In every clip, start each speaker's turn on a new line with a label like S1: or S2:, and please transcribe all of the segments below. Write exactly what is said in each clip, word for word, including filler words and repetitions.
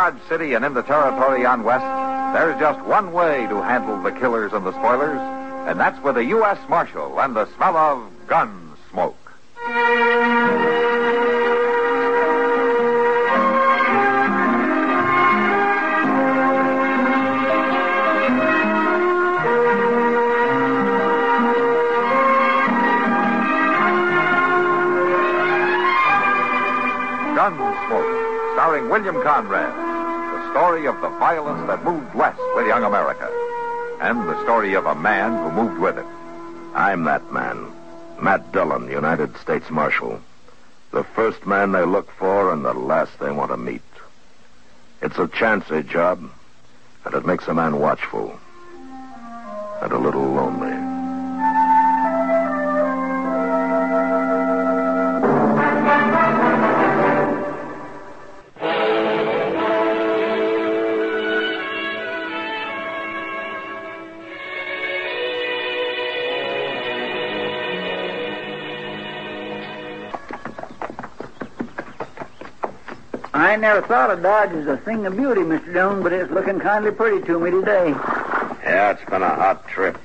S1: Dodge City and in the territory on west, there's just one way to handle the killers and the spoilers, and that's with a U S Marshal and the smell of gun smoke. Gunsmoke, starring William Conrad. The story of the violence that moved west with young America. And the story of a man who moved with it.
S2: I'm that man. Matt Dillon, United States Marshal. The first man they look for and the last they want to meet. It's a chancy job, and it makes a man watchful. And a little lonely.
S3: I never thought of Dodge as a thing of beauty, Mister Dillon, but it's looking kindly pretty to me today.
S2: Yeah, it's been a hot trip.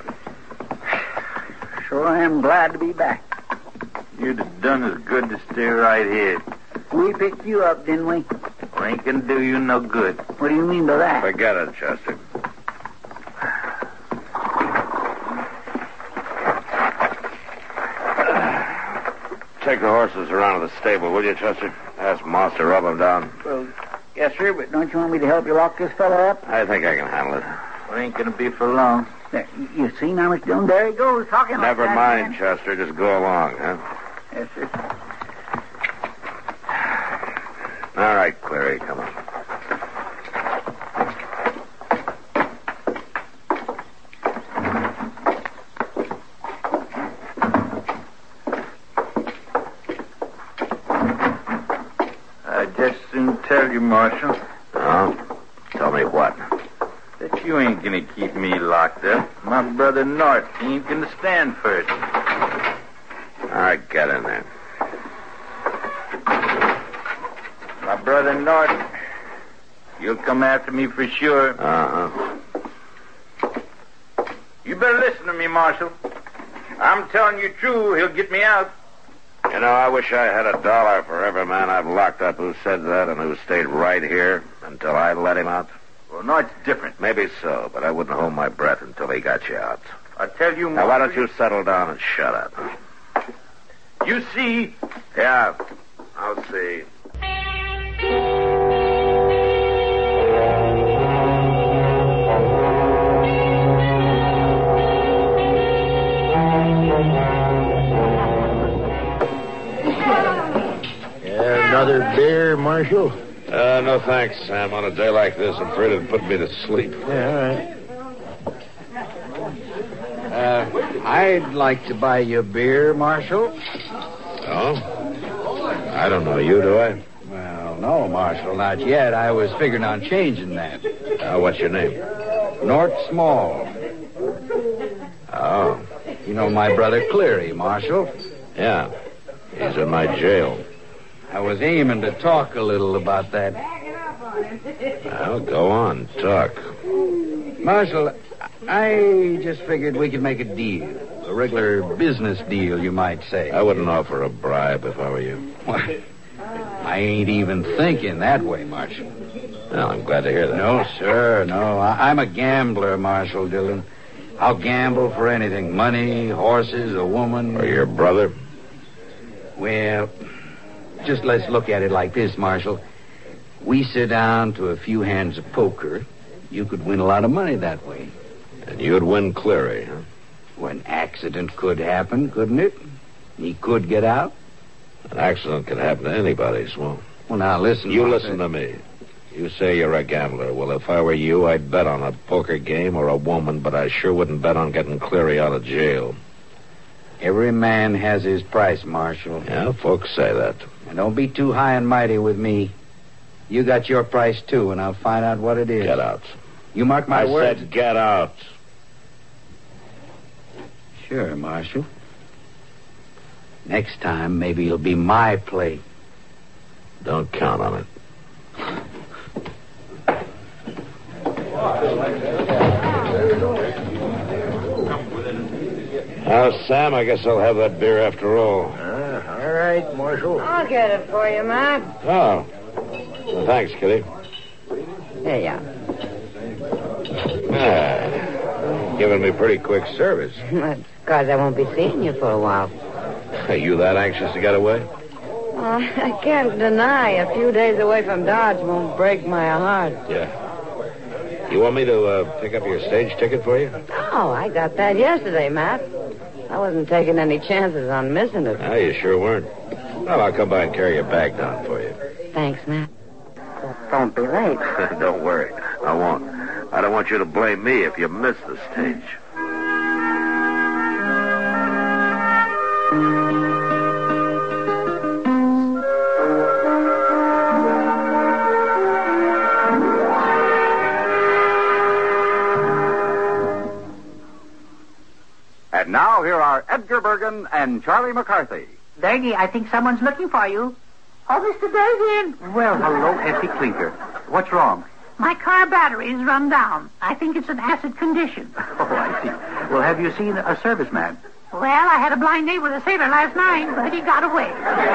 S3: Sure am glad to be back.
S4: You'd have done as good to stay right here.
S3: We picked you up, didn't we?
S4: Well, ain't gonna do you no good.
S3: What do you mean by that?
S2: Forget it, Chester. Take the horses around to the stable, will you, Chester? Ask Moss to rub them down.
S3: Well, yes, sir, but don't you want me to help you lock this fella up?
S2: I think I can handle it.
S4: Well, ain't gonna be for long.
S3: There, you see now, Mister Dillon? There he goes, talking
S2: Never
S3: like that
S2: mind,
S3: again.
S2: Chester. Just go along, huh?
S3: Yes, sir.
S2: All right, Clary, come on.
S4: I just soon tell you, Marshal,
S2: Oh? Tell me what?
S4: that you ain't gonna keep me locked up. My brother North ain't gonna stand for it.
S2: All right, get in there.
S4: My brother North, you'll come after me for sure.
S2: Uh-huh.
S4: You better listen to me, Marshal. I'm telling you true, he'll get me out.
S2: You know, I wish I had a dollar for every man I've locked up who said that and who stayed right here until I let him out.
S4: Well, North's different.
S2: Maybe so, but I wouldn't hold my breath until he got you out.
S4: I tell you,
S2: Now, why don't
S4: Marshal,
S2: you settle down and shut up?
S4: You see,
S2: Yeah, I'll see.
S5: Another beer, Marshal?
S2: Uh, no thanks, Sam. On a day like this, I'm afraid it'd put me to sleep.
S5: Yeah, all right. Uh, I'd like to buy you a beer, Marshal.
S2: Oh? I don't know you, do I?
S5: Well, no, Marshal, not yet. I was figuring on changing that.
S2: Uh, what's your name?
S5: Nort Small.
S2: Oh,
S5: You know my brother Cleary, Marshal.
S2: yeah. He's in my jail.
S5: I was aiming to talk a little about that.
S2: Well, go on, talk.
S5: Marshal, I just figured we could make a deal. A regular business deal, you might say.
S2: I wouldn't offer a bribe if I were you.
S5: Well, I ain't even thinking that way, Marshal.
S2: Well, I'm glad to hear that.
S5: No, sir, no. I- I'm a gambler, Marshal Dillon. I'll gamble for anything. Money, horses, a woman.
S2: Or your brother?
S5: Well, just let's look at it like this, Marshal. We sit down to a few hands of poker. You could win a lot of money that way.
S2: And you'd win Cleary, huh?
S5: Well, an accident could happen, couldn't it? He could get out.
S2: An accident can happen to anybody, Small.
S5: Well, now, listen.
S2: You
S5: Marshal.
S2: listen to me. You say you're a gambler. Well, if I were you, I'd bet on a poker game or a woman, but I sure wouldn't bet on getting Cleary out of jail.
S5: Every man has his price, Marshal.
S2: Yeah, folks say that.
S5: And don't be too high and mighty with me. You got your price, too, and I'll find out what it is.
S2: Get out.
S5: You mark my
S2: I
S5: words.
S2: said get out.
S5: Sure, Marshal. Next time, maybe it'll be my play.
S2: Don't count on it. Now, Sam, I guess I'll have that beer after all.
S3: Uh, all right, Marshal.
S6: I'll get it for you, Matt.
S2: Oh. Well, thanks, Kitty.
S6: Here you are.
S2: Ah, giving me pretty quick service.
S6: That's because I won't be seeing you for a while.
S2: Are you that anxious to get away?
S6: Well, I can't deny a few days away from Dodge won't break my heart.
S2: Yeah. You want me to uh, pick up your stage ticket for you?
S6: Oh, I got that yesterday, Matt. I wasn't taking any chances on missing it.
S2: Ah, you sure weren't. Well, I'll come by and carry your bag down for you.
S6: Thanks, Matt. Don't be late.
S2: Don't worry. I won't. I don't want you to blame me if you miss the stage.
S1: And now here are Edgar Bergen and Charlie McCarthy.
S7: Bergie, I think someone's looking for you.
S8: Oh, Mister Bergen.
S7: Well, hello, Effie Clinker. What's wrong?
S8: My car battery is run down. I think it's an acid condition.
S7: Oh, I see. Well, have you seen a serviceman?
S8: Well, I had a blind date with a sailor last night, but he got away.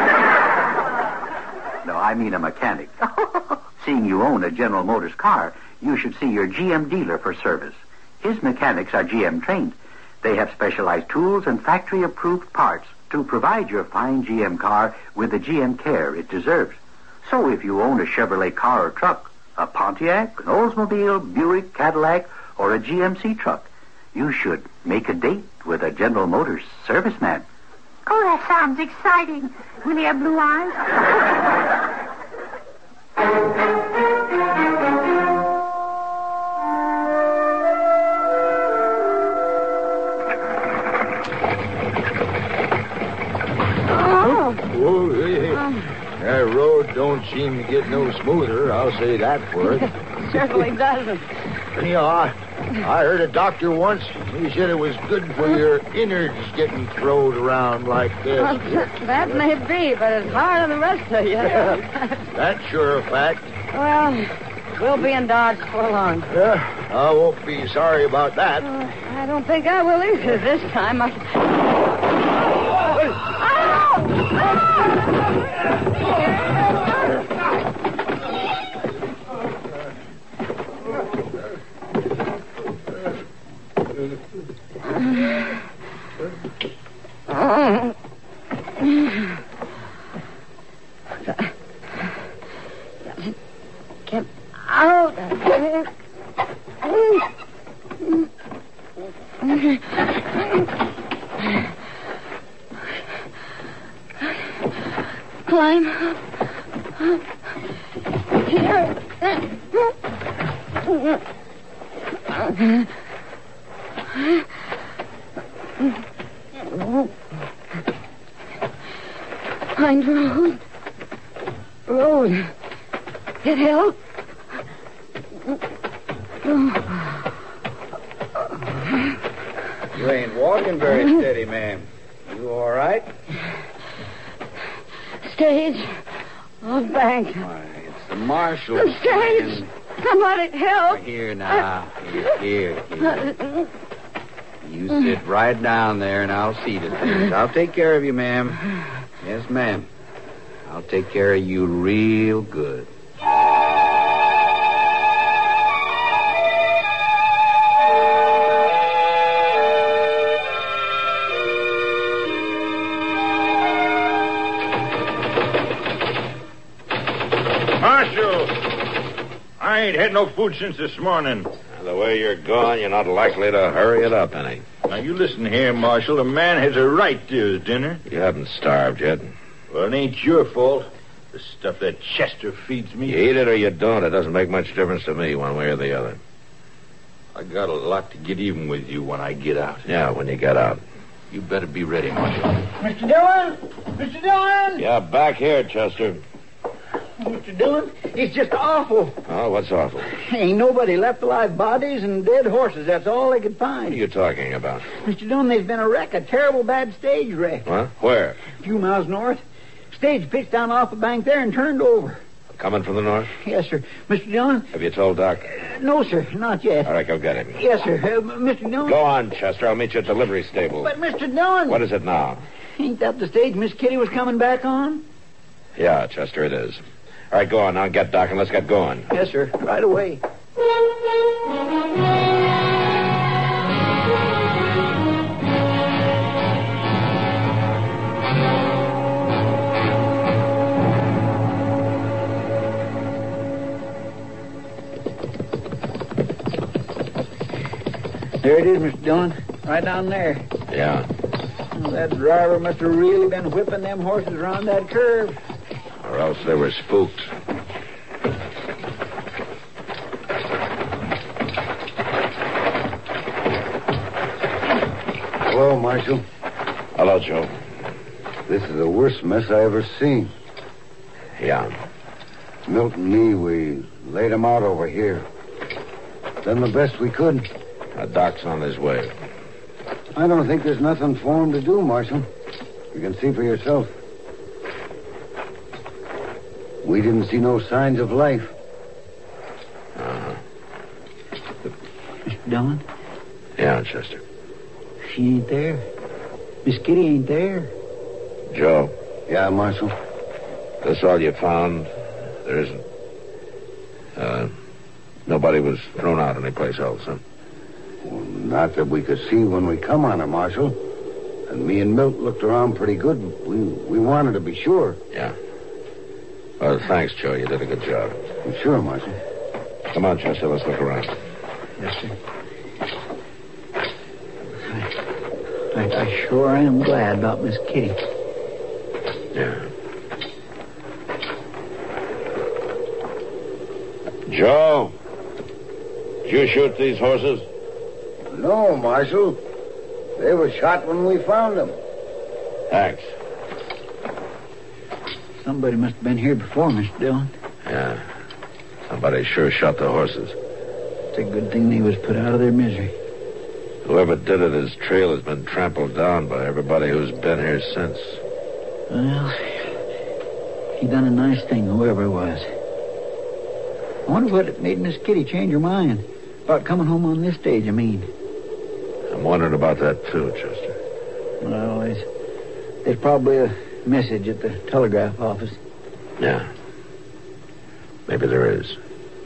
S7: No, I mean a mechanic. Seeing you own a General Motors car, you should see your G M dealer for service. His mechanics are G M trained. They have specialized tools and factory-approved parts to provide your fine G M car with the G M care it deserves. So if you own a Chevrolet car or truck, a Pontiac, an Oldsmobile, Buick, Cadillac, or a G M C truck, you should make a date with a General Motors serviceman.
S8: Oh, that sounds exciting. Will he have blue eyes?
S3: Whoa, hey, hey. That road don't seem to get no smoother, I'll say that for it.
S6: Certainly doesn't.
S3: You know, I, I heard a doctor once. He said it was good for your innards getting thrown around like this.
S6: Well, that may be, but it's hard on the rest of you.
S3: That's sure a fact.
S6: Well, we'll be in Dodge for long.
S3: Yeah, I won't be sorry about that.
S6: Uh, I don't think I will either this time. I... Get out of here. Climb up. Here. Find road. Road. Get help.
S5: You ain't walking very steady, ma'am. You all right?
S6: Stage. Off bank.
S5: Why, it's the marshal.
S6: The stage.
S5: man.
S6: Somebody help.
S5: Here now. Here, here, here. You sit right down there and I'll see to things. I'll take care of you, ma'am. Yes, ma'am. I'll take care of you real good.
S9: Marshal! I ain't had no food since this morning.
S2: The way you're going, you're not likely to hurry it up any.
S9: Now, you listen here, Marshal. A man has a right to his dinner.
S2: You haven't starved yet.
S9: Well, it ain't your fault. The stuff that Chester feeds me.
S2: You eat it or you don't. It doesn't make much difference to me one way or the other.
S9: I got a lot to get even with you when I get out.
S2: Yeah, when you get out.
S9: You better be ready, Marshal.
S8: Mister Dillon? Mister Dillon?
S2: Yeah, back here, Chester.
S3: Mister Dillon, it's just awful.
S2: Oh, what's awful?
S3: Ain't nobody left alive. Bodies and dead horses. That's all they could find.
S2: What are you talking about?
S3: Mister Dillon, there's been a wreck, a terrible bad stage wreck.
S2: What? Where?
S3: A few miles north. Stage pitched down off the bank there and turned over.
S2: A Coming from the north?
S10: Yes, sir. Mister Dillon?
S2: Have you told Doc?
S10: Uh, no, sir, not yet.
S2: All right, go get him.
S10: Yes, sir. Uh, Mister Dillon?
S2: Go on, Chester. I'll meet you at the livery stable.
S10: But, Mister Dillon...
S2: What is it now?
S10: Ain't that the stage Miss Kitty was coming back on?
S2: Yeah, Chester, it is. All right, go on now. Get Doc and let's get going.
S10: Yes, sir. Right away. There it is, Mister Dillon. Right down there.
S2: Yeah.
S10: Well, that driver must have really been whipping them horses around that curve.
S2: Or else they were spooked.
S3: Hello, Marshal.
S2: Hello, Joe.
S3: This is the worst mess I ever seen.
S2: Yeah.
S3: Milt and me, we laid him out over here. Done the best we could.
S2: Uh, Doc's on his way.
S3: I don't think there's nothing for him to do, Marshal. You can see for yourself. We didn't see no signs of life.
S2: Uh-huh.
S10: Mister Dillon?
S2: Yeah, Chester.
S10: She ain't there. Miss Kitty ain't there.
S2: Joe.
S3: Yeah, Marshal.
S2: That's all you found? There isn't. Uh, nobody was thrown out anyplace else, huh?
S3: Well, not that we could see when we come on her, Marshal. And me and Milt looked around pretty good. We we wanted to be sure.
S2: Yeah. Well, thanks, Joe. You did a good job.
S3: Sure, Marshal.
S2: Come on, Chester. Let's look around.
S10: Yes, sir. I, I sure am glad about Miss Kitty.
S2: Yeah. Joe, did you shoot these horses?
S3: No, Marshal. They were shot when we found them.
S2: Thanks.
S10: Somebody must have been here before, Mister Dillon.
S2: Yeah. Somebody sure shot the horses.
S10: It's a good thing they was put out of their misery.
S2: Whoever did it, his trail has been trampled down by everybody who's been here since.
S10: Well, he done a nice thing, whoever it was. I wonder what made Miss Kitty change her mind about coming home on this stage, I mean.
S2: I'm wondering about that, too, Chester.
S10: Well, there's, there's probably a message at the telegraph office.
S2: Yeah. Maybe there is.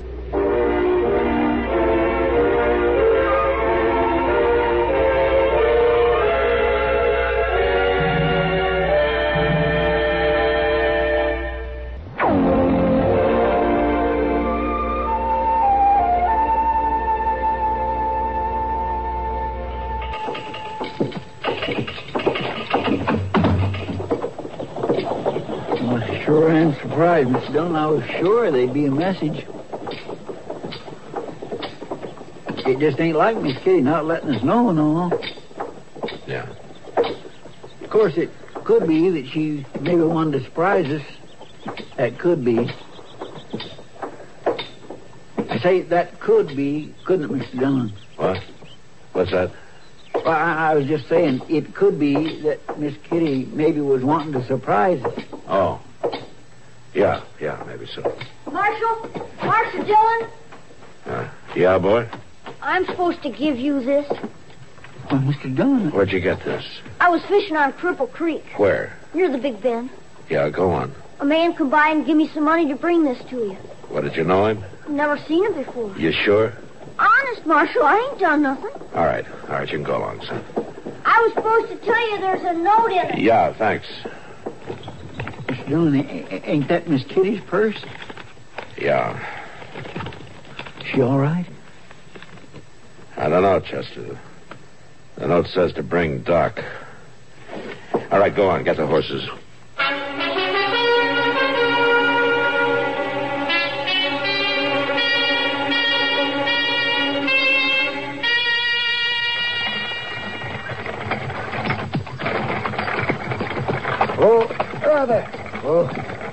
S10: Sure am surprised, Mister Dillon. I was sure there'd be a message. It just ain't like Miss Kitty not letting us know and all.
S2: Yeah.
S10: Of course, it could be that she maybe wanted to surprise us. That could be. I say that could be, couldn't it, Mister Dillon?
S2: What? What's that?
S10: Well, I, I was just saying, it could be that Miss Kitty maybe was wanting to surprise us.
S2: Oh. Yeah, yeah, maybe so.
S11: Marshal? Marshal Dillon?
S2: Uh, yeah, boy?
S11: I'm supposed to give you this.
S10: Well, Mister Dillon.
S2: Where'd you get this?
S11: I was fishing on Cripple Creek.
S2: Where?
S11: Near the Big Bend.
S2: Yeah, go on.
S11: A man come by and give me some money to bring this to you.
S2: What, did you know him?
S11: I've never seen him before.
S2: You sure?
S11: Honest, Marshal, I ain't done nothing.
S2: All right, all right, you can go along, son.
S11: I was supposed to tell you there's a note in it.
S2: Yeah, thanks.
S10: Mister Dillon, ain't that Miss Kitty's purse?
S2: Yeah.
S10: She all right?
S2: I don't know, Chester. The note says to bring Doc. All right, go on. Get the horses.
S3: Oh, brother. Oh.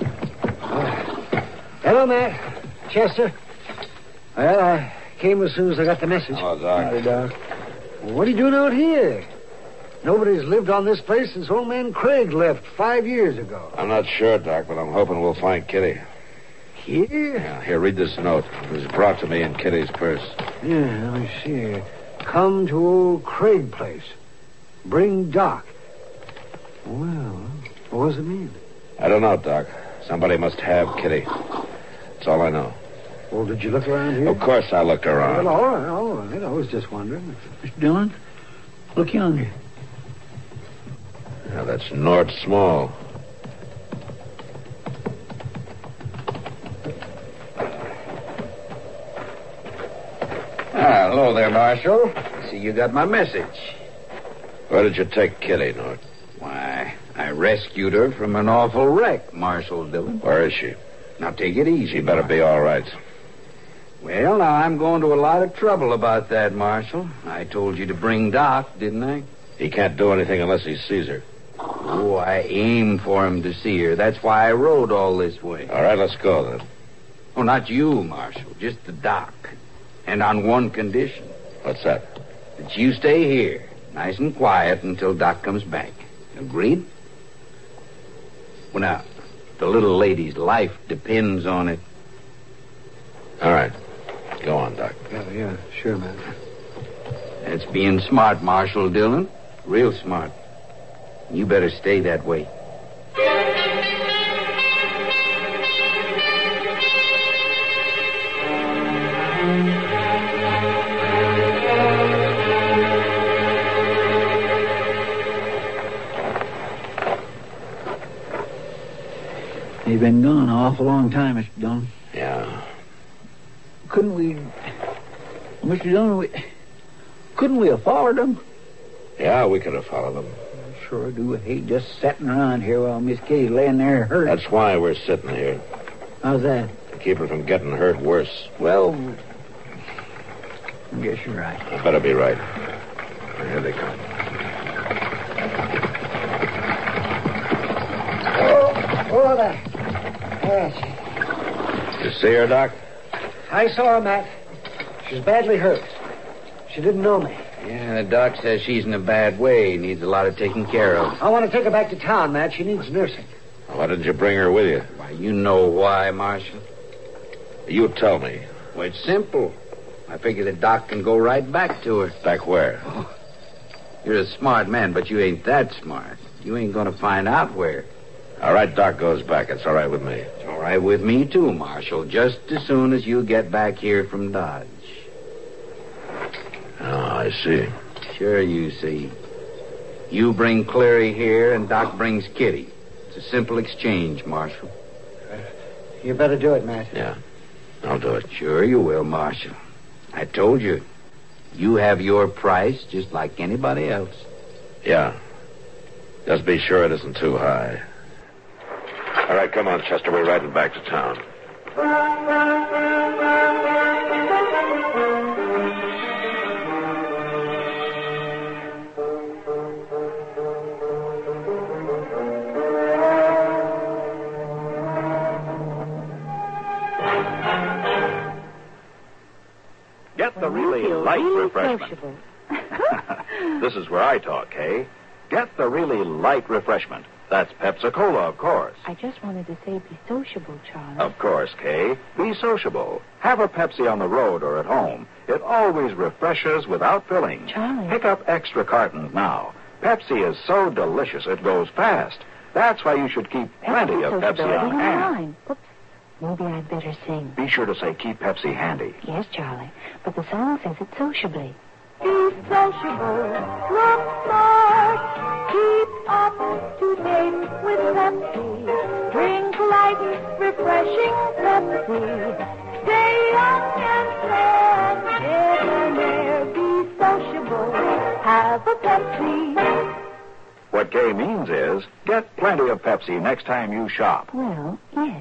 S3: Hello, Matt. Chester. Well, I came as soon as I got the message.
S2: Oh, Doc.
S3: Howdy, Doc. What are you doing out here? Nobody's lived on this place since old man Craig left five years ago.
S2: I'm not sure, Doc, but I'm hoping we'll find Kitty.
S3: here?
S12: Yeah, here, read this note. It was brought to me in Kitty's purse.
S3: Yeah, let me see here. Come to old Craig place. Bring Doc. Well, what does it mean?
S12: I don't know, Doc. Somebody must have Kitty. That's all I know.
S3: Well, did you look around here?
S12: Of course I looked around.
S3: Well, all right, all right. I was just wondering.
S10: Mister Dillon, look yonder.
S12: Now, that's Nort Small.
S5: Ah, hello there, Marshal. I see you got my message.
S12: Where did you take Kitty, Nort?
S5: Why, I rescued her from an awful wreck, Marshal Dillon.
S12: Where is she?
S5: Now, take it easy.
S12: She better be all right.
S5: Well, now, I'm going to a lot of trouble about that, Marshal. I told you to bring Doc, didn't I?
S12: He can't do anything unless he sees her.
S5: Oh, I aimed for him to see her. That's why I rode all this way.
S12: All right, let's go, then.
S5: Oh, not you, Marshal. Just the Doc. And on one condition.
S12: What's that?
S5: That you stay here, nice and quiet, until Doc comes back. Agreed? Well, now, the little lady's life depends on it.
S12: All right. Go on, Doc.
S3: Yeah, yeah, sure, man.
S5: That's being smart, Marshal Dillon. Real smart. You better stay that way.
S10: They've been gone an awful long time, Mister Dillon.
S12: Yeah.
S10: Couldn't we... Mister Dillon, we... couldn't we have followed them?
S12: Yeah, we could have followed them.
S10: I sure do hate just sitting around here while Miss Kitty's laying there hurt.
S12: That's why we're sitting here.
S10: How's that?
S12: To keep her from getting hurt worse.
S10: Well, I guess you're right.
S12: I better be right. Here they come.
S3: Oh, oh, there. Yes.
S12: You see her, Doc?
S3: I saw her, Matt. She's badly hurt. She didn't know me.
S5: Yeah, the doc says she's in a bad way. Needs a lot of taking care of.
S3: I want to take her back to town, Matt. She needs nursing.
S12: Why didn't you bring her with you?
S5: Why, you know why, Marshal.
S12: You tell me.
S5: Well, it's simple. I figure the doc can go right back to her.
S12: Back where?
S5: Oh, you're a smart man, but you ain't that smart. You ain't going to find out where.
S12: All right, Doc goes back. It's all right with me.
S5: It's all right with me, too, Marshal. Just as soon as you get back here from Dodge.
S12: Oh, I see.
S5: Sure you see. You bring Cleary here, and Doc brings Kitty. It's a simple exchange, Marshal.
S3: You better do it, Matt.
S12: Yeah, I'll do it.
S5: Sure you will, Marshal. I told you. You have your price just like anybody else.
S12: Yeah. Just be sure it isn't too high. All right, come on, Chester. We're riding back to town.
S13: Get the really light refreshment. This is where I talk, Kay. Get the really light refreshment. That's Pepsi-Cola, of course.
S14: I just wanted to say be sociable, Charlie.
S13: Of course, Kay. Be sociable. Have a Pepsi on the road or at home. It always refreshes without filling.
S14: Charlie.
S13: Pick up extra cartons now. Pepsi is so delicious it goes fast. That's why you should keep plenty of Pepsi on hand.
S14: Oops. Maybe I'd better sing.
S13: Be sure to say keep Pepsi handy.
S14: Yes, Charlie. But the song says it sociably.
S11: Be sociable. Look smart. Keep up to date with Pepsi. Drink light, refreshing Pepsi. Stay young and fresh. Debonair. Be sociable. Have a Pepsi.
S13: What Kay means is get plenty of Pepsi next time you shop.
S14: Well, yes.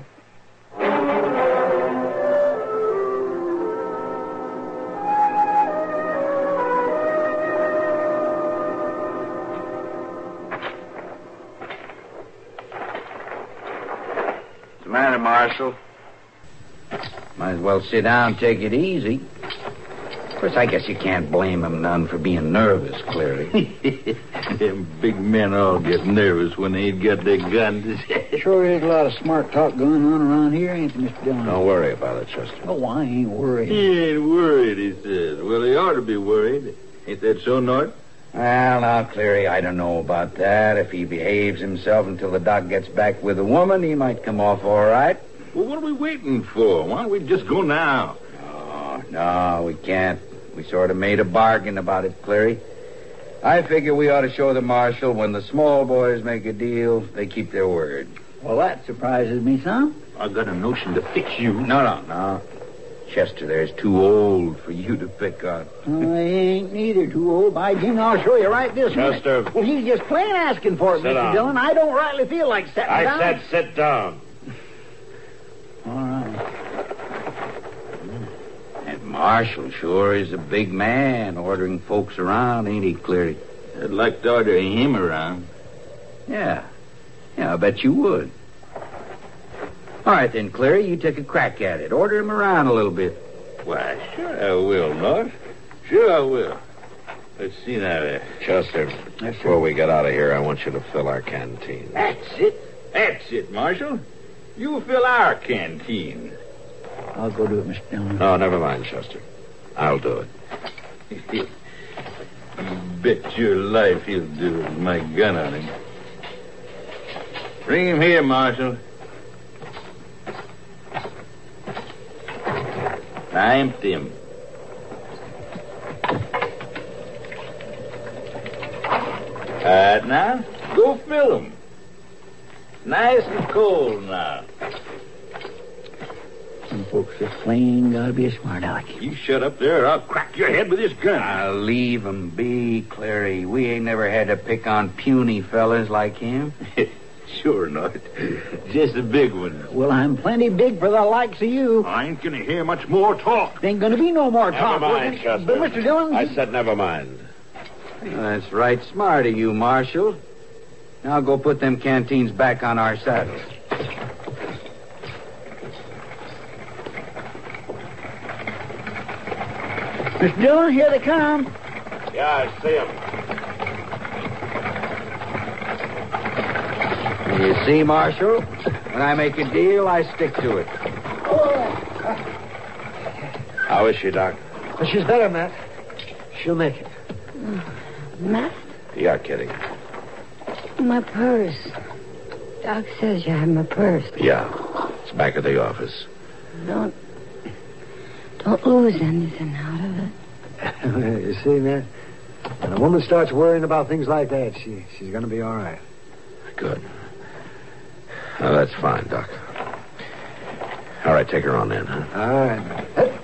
S5: What's the matter, Marshal? Might as well sit down and take it easy. course, I guess you can't blame him none for being nervous, clearly.
S4: Them big men all get nervous when they ain't got their guns.
S10: Sure is a lot of smart talk going on around here, ain't there, Mister Dillon?
S12: Don't worry about it, Chester.
S10: Oh, I ain't worried.
S4: He ain't worried, he says. Well, he ought to be worried. Ain't that so, Nort?
S5: Well, now, Cleary, I don't know about that. If he behaves himself until the doc gets back with the woman, he might come off all right.
S4: Well, what are we waiting for? Why don't we just go now?
S5: No, no, we can't. We sort of made a bargain about it, Cleary. I figure we ought to show the marshal when the small boys make a deal, they keep their word.
S10: Well, that surprises me some.
S4: I got a notion to fix you.
S5: No, no, no. Chester there's too old for you to pick on.
S10: I ain't neither too old. By Jim, I'll show you right this minute.
S12: Chester.
S10: Well, he's just plain asking for it,
S12: Sit
S10: Mister
S12: down.
S10: Dillon. I don't rightly feel like sitting
S12: I
S10: down.
S12: said sit down.
S10: All right.
S5: That marshal sure is a big man ordering folks around, ain't he, Cleary?
S4: I'd like to order him around.
S5: Yeah. Yeah, I bet you would. All right, then, Cleary, you take a crack at it. Order him around a little bit.
S4: Why, sure I will, Nort. Sure I will. Let's see now. Uh,
S12: Chester, before we get out of here, I want you to fill our canteen.
S4: That's it. That's it, Marshal. You fill our canteen.
S10: I'll go do it, Mister Dillon.
S12: No, never mind, Chester. I'll do it.
S4: You bet your life he'll do it with my gun on him. Bring him here, Marshal. Now empty him. All right, now, go fill him. Nice and cold now.
S10: Some folks just plain gotta be a smart aleck.
S4: You shut up there or I'll crack your head with this gun.
S5: I'll leave him be, Clary. We ain't never had to pick on puny fellas like him.
S4: Sure not. Just a big one.
S10: Well, I'm plenty big for the likes of you.
S4: I ain't gonna hear much more talk.
S10: Ain't gonna be no more
S12: Never
S10: talk.
S12: mind, Chester.
S10: But Mister Dillon...
S12: I said never mind.
S5: That's right smart of you, Marshal. Now go put them canteens back on our saddles.
S10: Mister Dillon, here they come.
S12: Yeah, I see him.
S5: You see, Marshal? When I make a deal, I stick to it.
S12: How is she, Doc?
S3: Well, she's better, Matt. She'll make it.
S6: Matt,
S12: You're kidding.
S6: my purse. Doc says you have my purse.
S12: Yeah. It's back at the office.
S6: Don't, don't lose anything out of it.
S3: You see, Matt, when a woman starts worrying about things like that, she she's going to be all right.
S12: Good. Now, that's fine, Doc. All right, take her on in, huh?
S3: All right, Matt.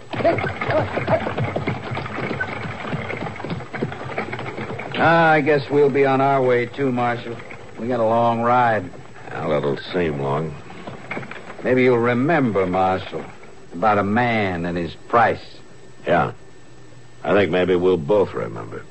S5: Ah, I guess we'll be on our way, too, Marshal. We got a long ride.
S12: Well, it'll seem long.
S5: Maybe you'll remember, Marshal, about a man and his price.
S12: Yeah. I think maybe we'll both remember.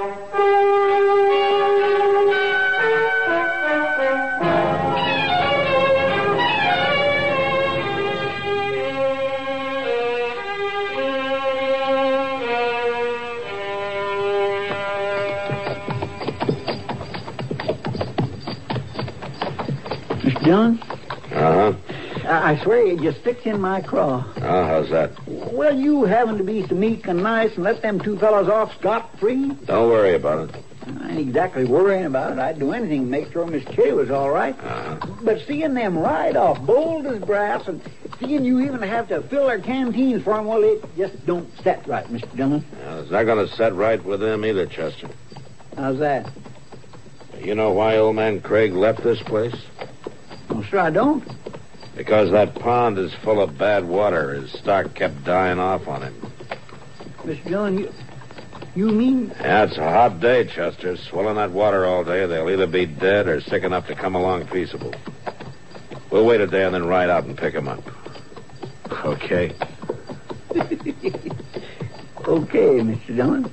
S10: Mister Dillon,
S12: Uh-huh.
S10: I, I swear you just fixed in my craw.
S12: Oh, how's that?
S10: Well, you having to be so meek and nice and let them two fellows off scot-free?
S12: Don't worry about it.
S10: I ain't exactly worrying about it. I'd do anything to make sure Miss Kitty was all right.
S12: Uh-huh.
S10: But seeing them ride off bold as brass and seeing you even have to fill their canteens for them, well, it just don't set right, Mister Dillon.
S12: Well, it's not going to set right with them either, Chester.
S10: How's that?
S12: You know why old man Craig left this place?
S10: Well, sure I don't.
S12: Because that pond is full of bad water. His stock kept dying off on him.
S10: Mister Dillon, you... You mean...
S12: Yeah, it's a hot day, Chester. Swilling that water all day, they'll either be dead or sick enough to come along peaceable. We'll wait a day and then ride out and pick them up. Okay?
S10: Okay, Mister Dillon.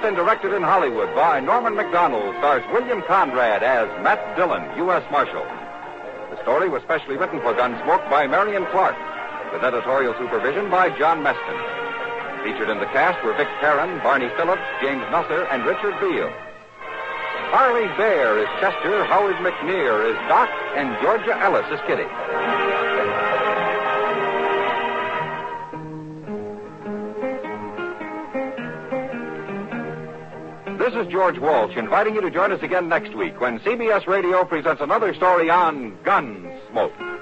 S1: and directed in Hollywood by Norman Macdonald, stars William Conrad as Matt Dillon, U S Marshal. The story was specially written for Gunsmoke by Marion Clark, with editorial supervision by John Meston. Featured in the cast were Vic Perrin, Barney Phillips, James Nusser, and Richard Beale. Harley Bear is Chester, Howard McNear is Doc, and Georgia Ellis is Kitty. This is George Walsh inviting you to join us again next week when C B S Radio presents another story on Gunsmoke.